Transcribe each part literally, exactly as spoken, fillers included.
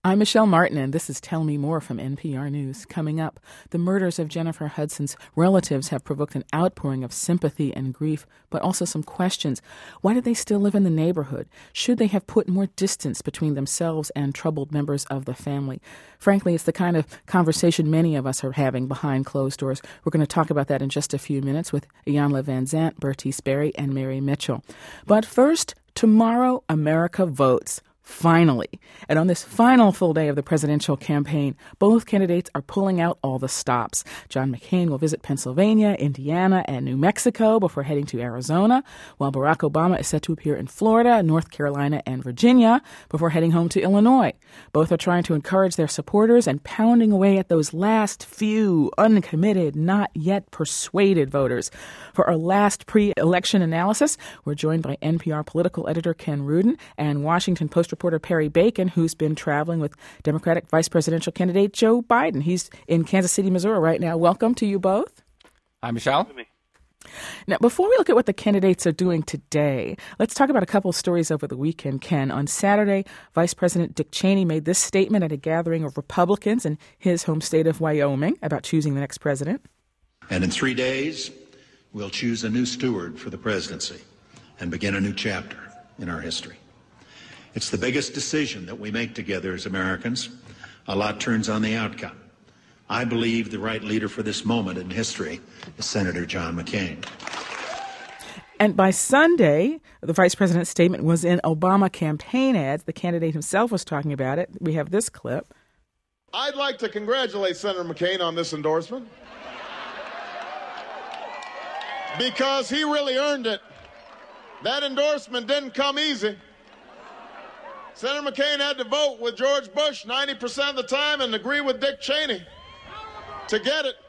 I'm Michelle Martin, and this is Tell Me More from N P R News. Coming up, the murders of Jennifer Hudson's relatives have provoked an outpouring of sympathy and grief, but also some questions. Why do they still live in the neighborhood? Should they have put more distance between themselves and troubled members of the family? Frankly, it's the kind of conversation many of us are having behind closed doors. We're going to talk about that in just a few minutes with Iyanla Vanzant, Bertice Berry, and Mary Mitchell. But first, tomorrow, America votes. Finally. And on this final full day of the presidential campaign, both candidates are pulling out all the stops. John McCain will visit Pennsylvania, Indiana, and New Mexico before heading to Arizona, while Barack Obama is set to appear in Florida, North Carolina, and Virginia before heading home to Illinois. Both are trying to encourage their supporters and pounding away at those last few uncommitted, not yet persuaded voters. For our last pre-election analysis, we're joined by N P R political editor Ken Rudin and Washington Post reporter Perry Bacon, who's been traveling with Democratic vice presidential candidate Joe Biden. He's in Kansas City, Missouri right now. Welcome to you both. Hi, Michelle. Now, before we look at what the candidates are doing today, let's talk about a couple of stories over the weekend, Ken. On Saturday, Vice President Dick Cheney made this statement at a gathering of Republicans in his home state of Wyoming about choosing the next president. And in three days, we'll choose a new steward for the presidency and begin a new chapter in our history. It's the biggest decision that we make together as Americans. A lot turns on the outcome. I believe the right leader for this moment in history is Senator John McCain. And by Sunday, the vice president's statement was in Obama campaign ads. The candidate himself was talking about it. We have this clip. I'd like to congratulate Senator McCain on this endorsement because he really earned it. That endorsement didn't come easy. Senator McCain had to vote with George Bush ninety percent of the time and agree with Dick Cheney to get it.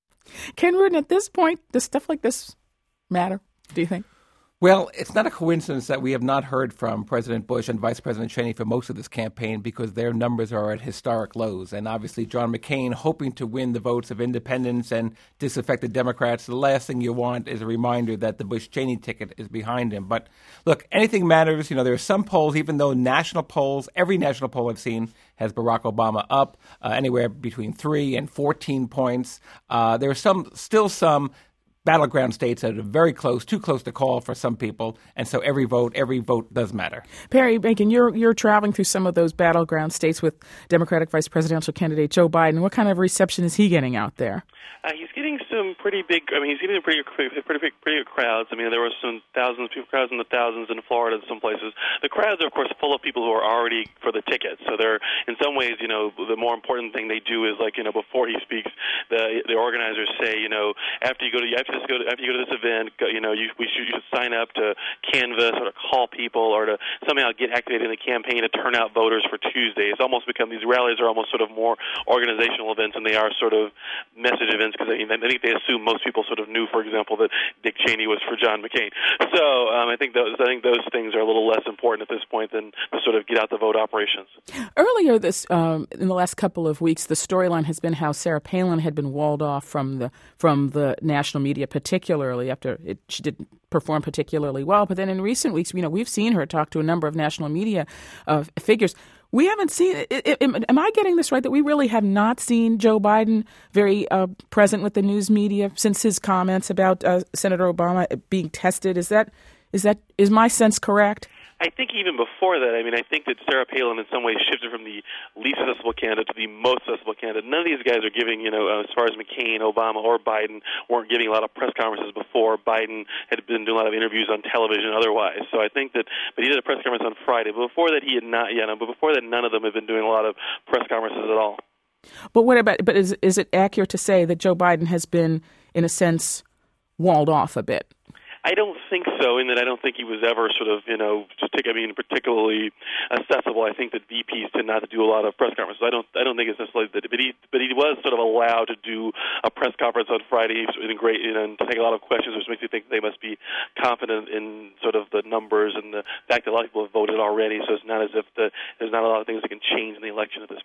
Ken Rudin, at this point, does stuff like this matter, do you think? Well, it's not a coincidence that we have not heard from President Bush and Vice President Cheney for most of this campaign because their numbers are at historic lows. And obviously, John McCain, hoping to win the votes of independents and disaffected Democrats, the last thing you want is a reminder that the Bush-Cheney ticket is behind him. But look, anything matters. You know, there are some polls, even though national polls, every national poll I've seen has Barack Obama up uh, anywhere between three and fourteen points. Uh, there are some, still some battleground states that are very close, too close to call for some people, and so every vote, every vote does matter. Perry Bacon, you're you're traveling through some of those battleground states with Democratic vice presidential candidate Joe Biden. What kind of reception is he getting out there? Uh, he's getting some pretty big. I mean, he's getting pretty pretty pretty big, pretty good crowds. I mean, there were some thousands of people, crowds in the thousands in Florida and some places. The crowds are, of course, full of people who are already for the tickets. So they're, in some ways, you know, the more important thing they do is, like, you know, before he speaks, the the organizers say, you know, after you go to after you go to, after you go to this event, go, you know, you we should, you should sign up to canvass or to call people or to somehow get activated in the campaign to turn out voters for Tuesday. It's almost become, these rallies are almost sort of more organizational events than they are sort of message events, because I, mean, I think they assume most people sort of knew, for example, that Dick Cheney was for John McCain. So um, I think those I think those things are a little less important at this point than to sort of get out the vote operations. Earlier this um, in the last couple of weeks, the storyline has been how Sarah Palin had been walled off from the from the national media, particularly after it, she didn't perform particularly well. But then in recent weeks, you know, we've seen her talk to a number of national media uh, figures. We haven't seen it, it, it. Am I getting this right, that we really have not seen Joe Biden very uh, present with the news media since his comments about uh, Senator Obama being tested? Is that is that is my sense correct? I think even before that, I mean, I think that Sarah Palin in some ways shifted from the least accessible candidate to the most accessible candidate. None of these guys are giving, you know, uh, as far as McCain, Obama, or Biden, weren't giving a lot of press conferences before. Biden had been doing a lot of interviews on television otherwise. So I think that, but he did a press conference on Friday. But before that, he had not, you know, but before that, none of them had been doing a lot of press conferences at all. But what about, but is, is it accurate to say that Joe Biden has been, in a sense, walled off a bit? I don't think so, in that I don't think he was ever sort of, you know, just take, I mean, particularly accessible. I think that V Ps tend not to do a lot of press conferences. I don't, I don't think it's necessarily that, but he, but he was sort of allowed to do a press conference on Friday, and great, you know, and to take a lot of questions, which makes me think they must be confident in sort of the numbers and the fact that a lot of people have voted already. So it's not as if the, there's not a lot of things that can change in the election at this point.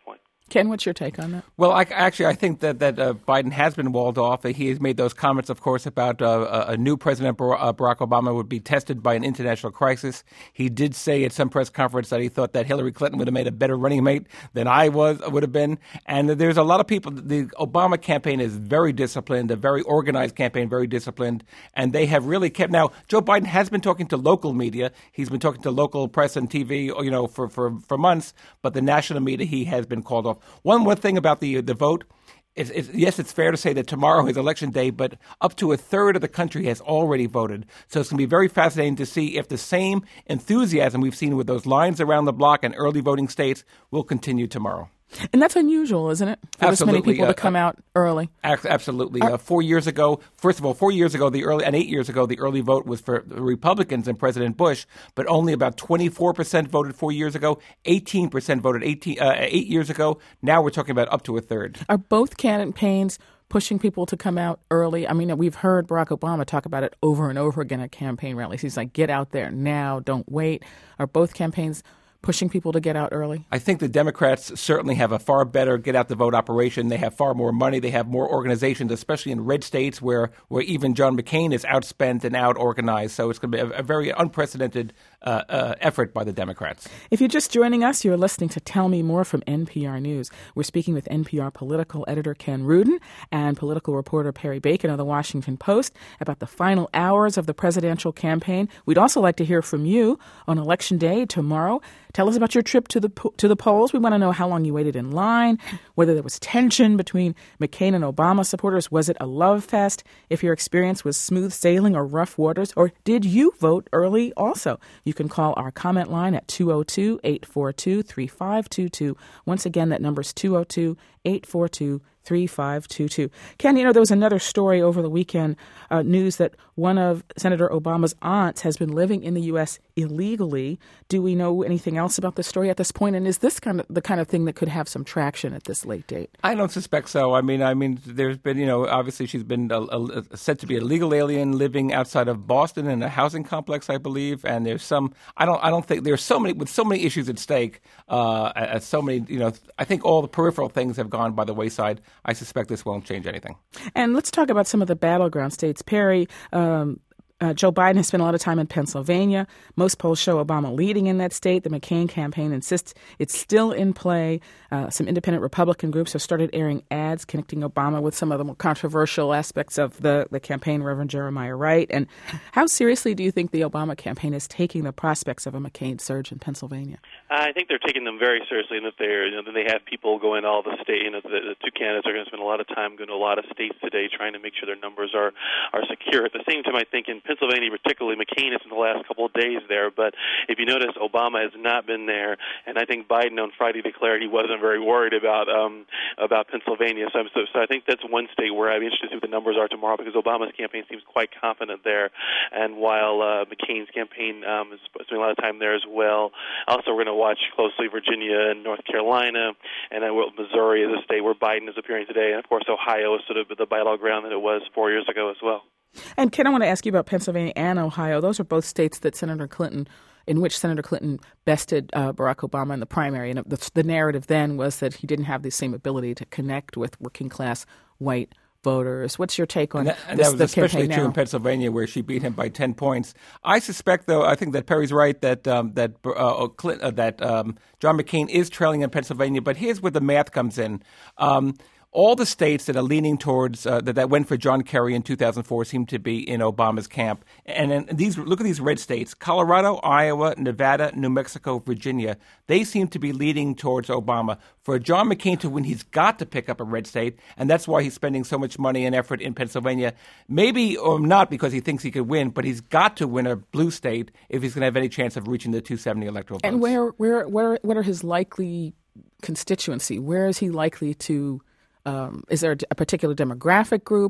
Ken, what's your take on that? Well, I, actually, I think that, that uh, Biden has been walled off. He has made those comments, of course, about uh, a new President Barack Obama would be tested by an international crisis. He did say at some press conference that he thought that Hillary Clinton would have made a better running mate than I was would have been. And there's a lot of people. The Obama campaign is very disciplined, a very organized campaign, very disciplined, and they have really kept. Now, Joe Biden has been talking to local media. He's been talking to local press and T V, you know, for, for, for months. But the national media, he has been called off. One more thing about the the vote. It's, it's, yes, it's fair to say that tomorrow is Election Day, but up to a third of the country has already voted. So it's going to be very fascinating to see if the same enthusiasm we've seen with those lines around the block and early voting states will continue tomorrow. And that's unusual, isn't it? For this many people uh, to come out early. Absolutely. Uh, four years ago, first of all, four years ago, the early and eight years ago, the early vote was for the Republicans and President Bush, but only about twenty-four percent voted four years ago. eighteen percent voted eighteen, uh, eight years ago. Now we're talking about up to a third. Are both campaigns pushing people to come out early? I mean, we've heard Barack Obama talk about it over and over again at campaign rallies. He's like, get out there now, don't wait. Are both campaigns pushing people to get out early? I think the Democrats certainly have a far better get-out-the-vote operation. They have far more money. They have more organizations, especially in red states where, where even John McCain is outspent and out-organized. So it's going to be a, a very unprecedented uh, uh, effort by the Democrats. If you're just joining us, you're listening to Tell Me More from N P R News. We're speaking with N P R political editor Ken Rudin and political reporter Perry Bacon of The Washington Post about the final hours of the presidential campaign. We'd also like to hear from you on Election Day tomorrow. Tell us about your trip to the to the polls. We want to know how long you waited in line, whether there was tension between McCain and Obama supporters. Was it a love fest? If your experience was smooth sailing or rough waters, or did you vote early also? You can call our comment line at two oh two, eight four two, three five two two. Once again, that number is two oh two, eight four two, three five two two. Ken, you know, there was another story over the weekend, uh, news that one of Senator Obama's aunts has been living in the U S illegally. Do we know anything else about the story at this point? And is this kind of the kind of thing that could have some traction at this late date? I don't suspect so. I mean, I mean, there's been, you know, obviously she's been a, a, said to be a legal alien living outside of Boston in a housing complex, I believe. And there's some, I don't, I don't think there's so many with so many issues at stake. Uh, so many, you know, I think all the peripheral things have gone by the wayside. I suspect this won't change anything. And let's talk about some of the battleground states. Perry, um, uh, Joe Biden has spent a lot of time in Pennsylvania. Most polls show Obama leading in that state. The McCain campaign insists it's still in play. Uh, some independent Republican groups have started airing ads connecting Obama with some of the more controversial aspects of the, the campaign, Reverend Jeremiah Wright. And how seriously do you think the Obama campaign is taking the prospects of a McCain surge in Pennsylvania? I think they're taking them very seriously, and that they're, you know, they have people going to all the state. You know, the, the two candidates are going to spend a lot of time going to a lot of states today, trying to make sure their numbers are are secure. At the same time, I think in Pennsylvania, particularly, McCain is in the last couple of days there. But if you notice, Obama has not been there, and I think Biden on Friday declared he wasn't very worried about um, about Pennsylvania. So, so, so I think that's one state where I'd be interested to see what the numbers are tomorrow, because Obama's campaign seems quite confident there, and while uh, McCain's campaign um, is spending a lot of time there as well. Also, we're going to watch closely Virginia and North Carolina, and then Missouri is a state where Biden is appearing today, and of course Ohio is sort of the battleground that it was four years ago as well. And Ken, I want to ask you about Pennsylvania and Ohio. Those are both states that Senator Clinton, in which Senator Clinton bested uh, Barack Obama in the primary, and the, the narrative then was that he didn't have the same ability to connect with working class white voters. What's your take on and that, and this, that was the especially campaign true now? in Pennsylvania, where she beat him by ten points. I suspect, though, I think that Perry's right that um, that uh, Clinton, uh, that um, John McCain is trailing in Pennsylvania. But here's where the math comes in. Um, All the states that are leaning towards uh, that, that went for John Kerry in two thousand four seem to be in Obama's camp. And, and these look at these red states: Colorado, Iowa, Nevada, New Mexico, Virginia. They seem to be leading towards Obama. For John McCain to win, he's got to pick up a red state, and that's why he's spending so much money and effort in Pennsylvania. Maybe or not because he thinks he could win, but he's got to win a blue state if he's going to have any chance of reaching the two seventy electoral votes. And where, where, where, what are his likely constituency? Where is he likely to? Um, is there a particular demographic group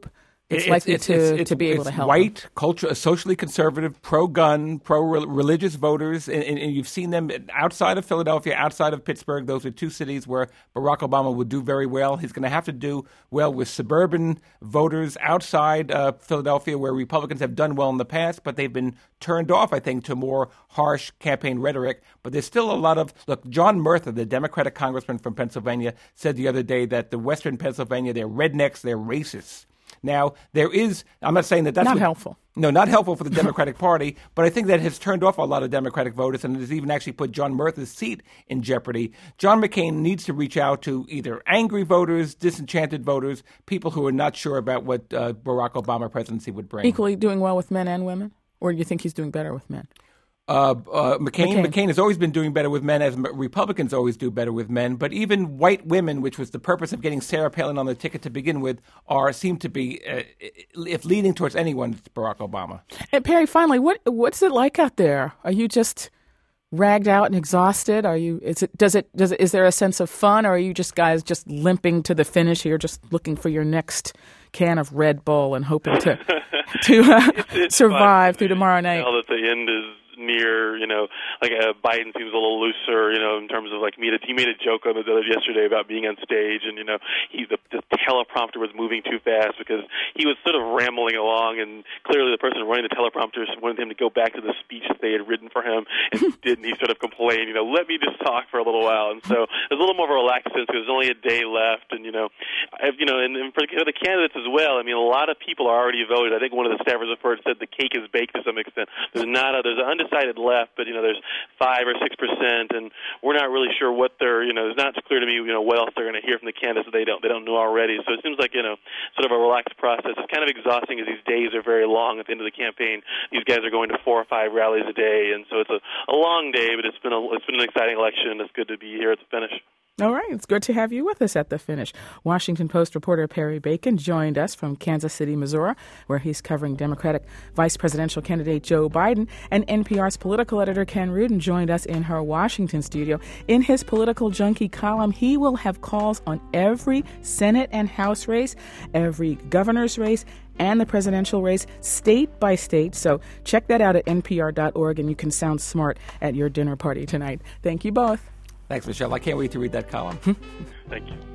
it's, it's likely it's, to, it's, it's, to be able it's to help. White, culture, socially conservative, pro-gun, pro-religious voters, and, and, and you've seen them outside of Philadelphia, outside of Pittsburgh. Those are two cities where Barack Obama would do very well. He's going to have to do well with suburban voters outside uh, Philadelphia, where Republicans have done well in the past, but they've been turned off, I think, to more harsh campaign rhetoric. But there's still a lot of look. John Murtha, the Democratic congressman from Pennsylvania, said the other day that the Western Pennsylvania, they're rednecks, they're racists. Now, there is, I'm not saying that that's not what, helpful. No, not helpful for the Democratic Party, but I think that has turned off a lot of Democratic voters and has even actually put John Murtha's seat in jeopardy. John McCain needs to reach out to either angry voters, disenchanted voters, people who are not sure about what uh, Barack Obama presidency would bring. Equally doing well with men and women? Or do you think he's doing better with men? Uh, uh, McCain, McCain. McCain has always been doing better with men, as Republicans always do better with men. But even white women, which was the purpose of getting Sarah Palin on the ticket to begin with, are seem to be, uh, if leaning towards anyone, it's Barack Obama. And Perry, finally, what what's it like out there? Are you just ragged out and exhausted? Are you? Is it? Does it? Does it? Is there a sense of fun, or are you just guys just limping to the finish here, just looking for your next can of Red Bull and hoping to to uh, it's, it's survive fun. through tomorrow night? Now that the end is near, you know, like uh, Biden seems a little looser, you know, in terms of like made a, he made a joke on it yesterday about being on stage, and you know, he the, the teleprompter was moving too fast because he was sort of rambling along, and clearly the person running the teleprompter wanted him to go back to the speech that they had written for him, and didn't. He sort of complained, you know, let me just talk for a little while, and so there's a little more of a relaxed sense because there's only a day left, and you know, I've, you know, and, and for the candidates as well. I mean, a lot of people are already voted. I think one of the staffers at first said the cake is baked to some extent. There's not a, there's an undecided left, but you know, there's five or six percent, and we're not really sure what they're, you know, it's not clear to me, you know, what else they're going to hear from the candidates that they don't they don't know already. So it seems like, you know, sort of a relaxed process. It's kind of exhausting as these days are very long at the end of the campaign. These guys are going to four or five rallies a day, and so it's a, a long day, but it's been a, it's been an exciting election. It's good to be here at the finish. All right. It's good to have you with us at the finish. Washington Post reporter Perry Bacon joined us from Kansas City, Missouri, where he's covering Democratic vice presidential candidate Joe Biden. And N P R's political editor Ken Rudin joined us in her Washington studio. In his Political Junkie column, he will have calls on every Senate and House race, every governor's race, and the presidential race, state by state. So check that out at N P R dot org, and you can sound smart at your dinner party tonight. Thank you both. Thanks, Michelle. I can't wait to read that column. Thank you.